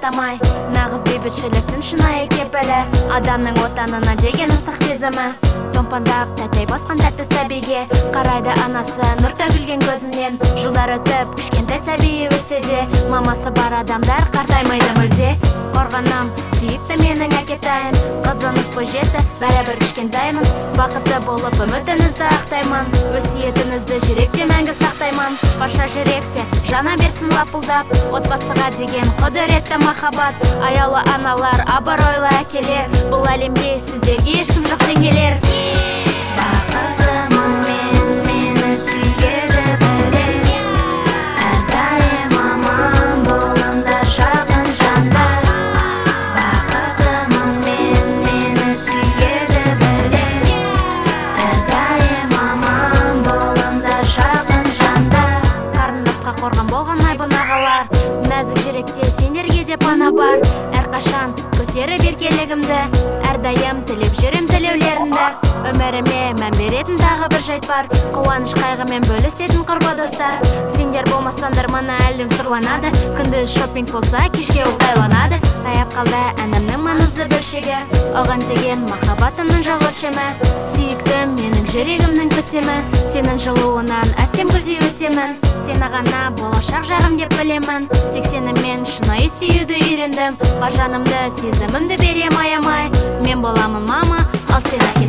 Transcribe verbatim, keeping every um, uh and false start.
тоқтамай. Нағыз бейбітшіліктің шынайы кепілі, адамның отанына деген ыстық сезімі. Томпандап тәтей басқан тәтті сәбиге қарайды анасы нұр төгілген көзінен. Жылдар өтіп кішкентай сәби өссе де, мамасы бар адамдар қартаймайды мүлде. Қорғанам, сүйікті менің әкетайым, қызыңыз бойжетті, бәрібір кішкентаймын. Бақытты болып үмітіңізді ақтаймын, өсиетіңізді жүректе мәңгі сақтаймын. Барша жүректе жана берсін лапылдап, отбасыға деген құдіретті махаббат. Аяулы аналар, абыройлы әкелер, бұл әлемде сіздерге ешкім жоқ теңелер. Бақытымын мен, мені сүйеді білем, әрдайым аман болыңдар жақын жандар. Бақытымын мен, мені сүйеді білем, әрдайым аман болыңдар жақын жандар. Қарындасқа қорған болған айбын ағалар, нәзік жүректе сендерге де пана бар. Әрқашан көтеріп еркелігімді, әрдайым тілеп жүрем тілеулеріңді. Өміріме мән беретін тағы бір жайт бар, қуаныш қайғымен бөлісетін құрбы достар. Сендер болмасаңдар мына әлем сұрланады, күндіз шоппинг болса кешке оңайланады. Таяп қалды әнімнің маңызды бөлшегі, оған деген махаббатымның жоқ өлшемі. Сүйіктім менің жүрегімнің көсемі, сенің жылуынан әсем гүлдей өсемін. Сені ғана болашақ жағым деп білемін, тек сенімен шынайы сүюді үйрендім. Бар жанымды сезімімді берем аямай, мен боламын мама, ал сен әке.